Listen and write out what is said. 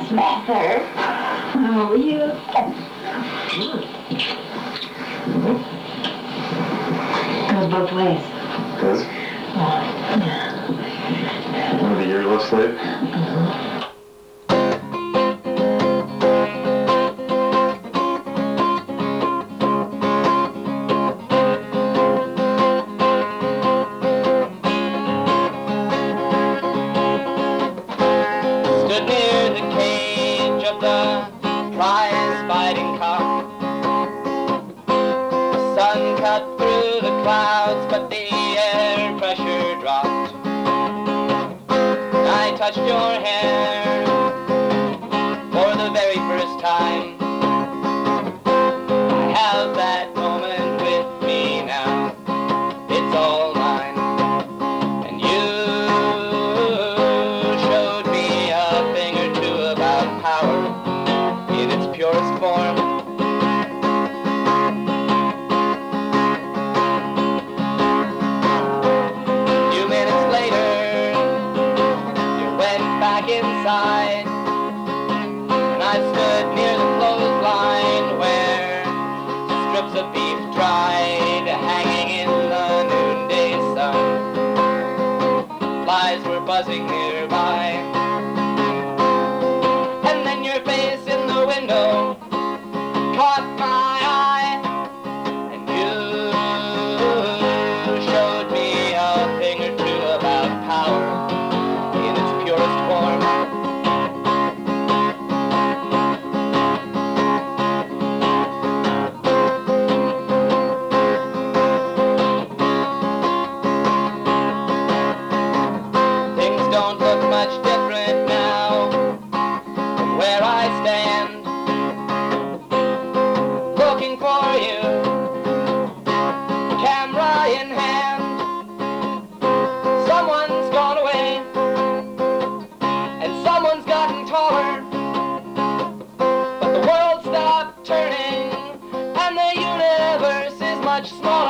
Yes, Master. Oh, you. Goes both ways. Does? One of the earless sleep? Stood near the cage of the prize fighting cock. The sun cut through the clouds, but the air pressure dropped. I touched your hair for the very first time. I have that moment with me now. It's all mine. And you showed me a thing or two about power in its purest form. A few minutes later, you went back inside, and I stood near the clothesline where strips of beef dried, hanging in the noonday sun. Flies were buzzing nearby, and then your face in the window caught my eye, and you showed me a thing or two about power in its purest form. Things don't look much different now from where I stand, looking for you, camera in hand. Someone's gone away, and someone's gotten taller, but the world stopped turning, and the universe is much smaller.